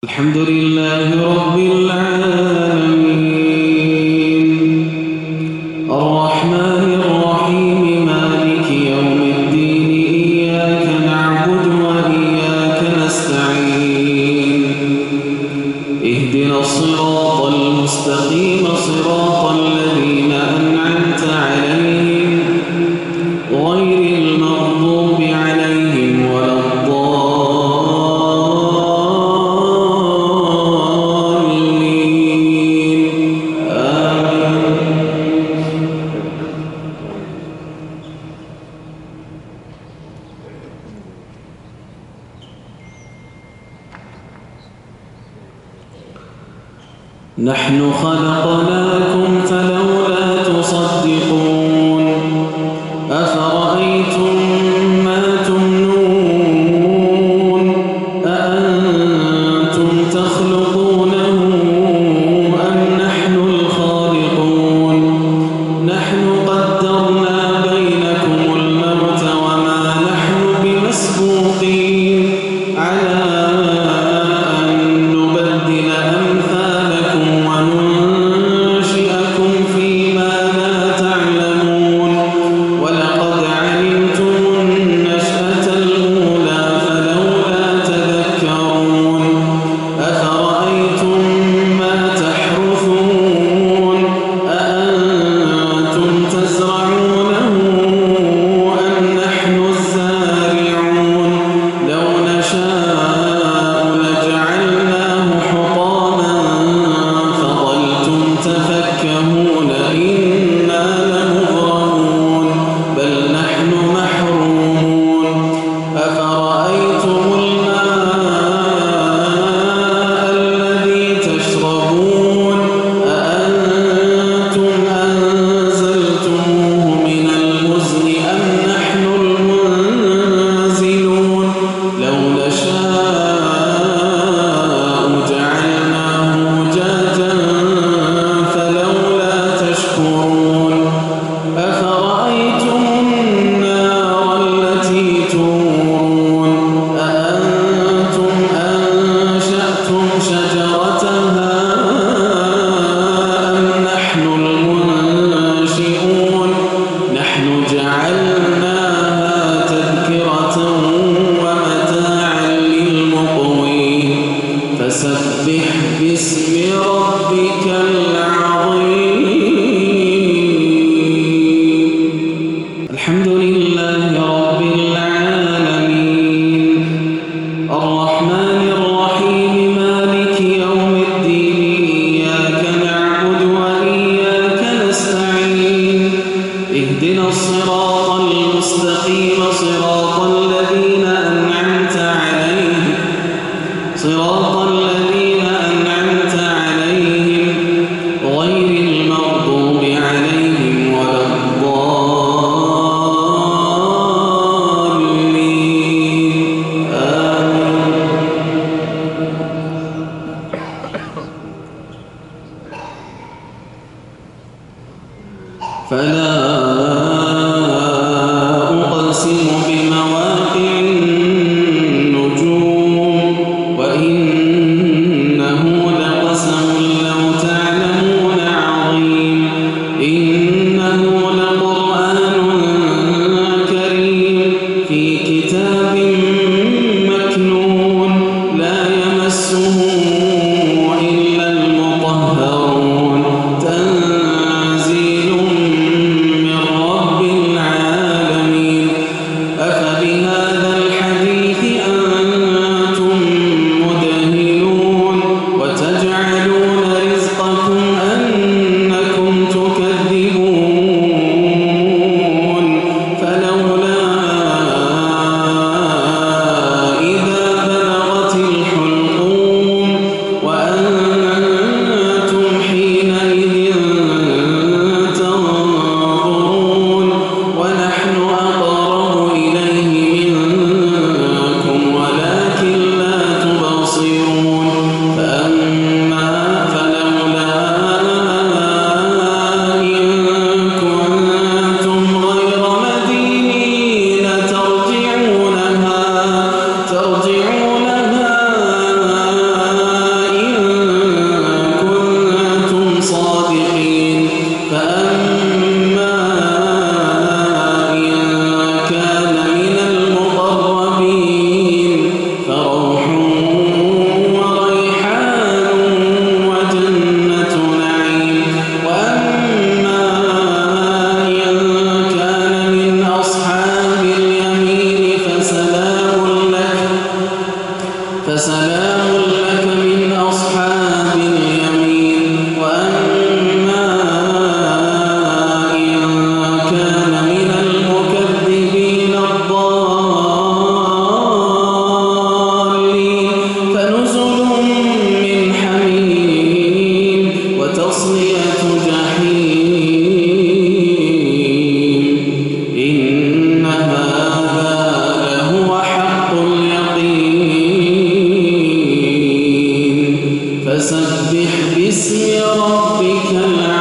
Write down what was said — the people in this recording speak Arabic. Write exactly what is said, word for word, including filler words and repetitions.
الحمد لله رب العالمين الرحمن الرحيم مالك يوم الدين إياك نعبد وإياك نستعين اهدنا الصراط المستقيم صراط الذين أنعمت عليهم غير المغضوب عليهم ولا نحن خلقناكم فلولا تصدقون أفرأيتم ما تمنون أأنتم تخلقونه أم نحن الخالقون نحن قدرنا بينكم الموت وما نحن بمسبوقين على أن نبدل أمثالكم وننشئكم فيما لا تعلمون ولقد علمتم النشأة الأولى فلولا تذكرون أفرأيتم ما تحرثون أأنتم تزرعونه أم نحن الزارعون لو نشاء لجعلناه حطاما فظلتم تفكهون إنا لمغرمون بل نحن محرومون أفرأيتم الماء الذي تشربون أأنتم أنزلتموه من المزن أم نحن المنزلون لو نشاء جعلناه أجاجا فلولا تشكرون أفرأيتم النار التي تورون أأنتم أنشأتم شجرتها أم نحن المنشئون نحن جعلناها تذكرة ومتاعا للمقوين فسبح باسم ربك العظيم الحمد لله رب العالمين الرحمن الرحيم مالك يوم الدين إياك نعبد وإياك نستعين اهدنا الصراط المستقيم صراط الذين أنعمت عليهم صراط الذين أنعمت عليهم غير المغضوب عليهم ولا الضالين آمين فلا أقسم بمواقع النجوم وإنه لقسم لو تعلمون عظيم إنه لقرآن كريم في كتاب مكنون لا يمسه إلا المطهرون تنزيل فسبح باسم ربك العظيم